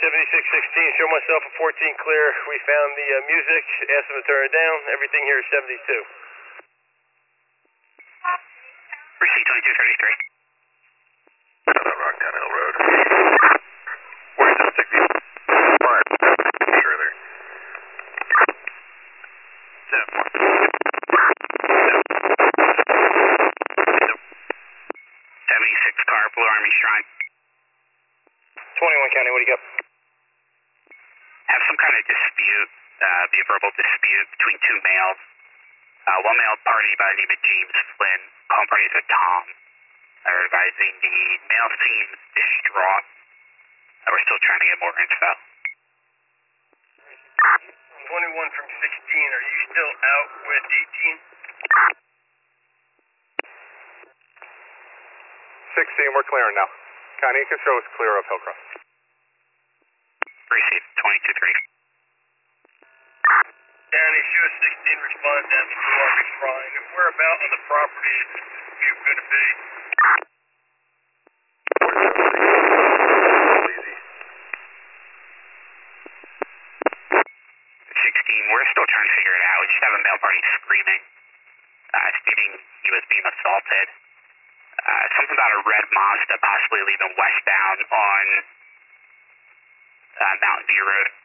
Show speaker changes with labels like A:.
A: 7616, show myself a 14 clear. We found the music, asked them to turn it down. Everything here is 72.
B: Receipt 2233.
C: Rocktown Hill Road. Where's the 60? Fire. Sure there.
B: 76 car, Blue Army Shrine.
A: 21 County, what do you got?
B: Have some kind of dispute, be a verbal dispute between two males. One male party by the name of James Flynn, home party is a Tom. They're advising the male seems distraught. We're still trying to get more info.
A: 21 from 16, are you still out with 18?
C: 16, we're clearing now. Connie, you can show us clear of Hillcrest.
B: Receipt 2233.
A: County, show 16, respond down to Blue Army Shrine. Where about on the property is this dispute going to be?
B: 16, we're still trying to figure it out. We just have a male party screaming, stating he was being assaulted. Something about a red Mazda possibly leaving westbound on Mountain View Road.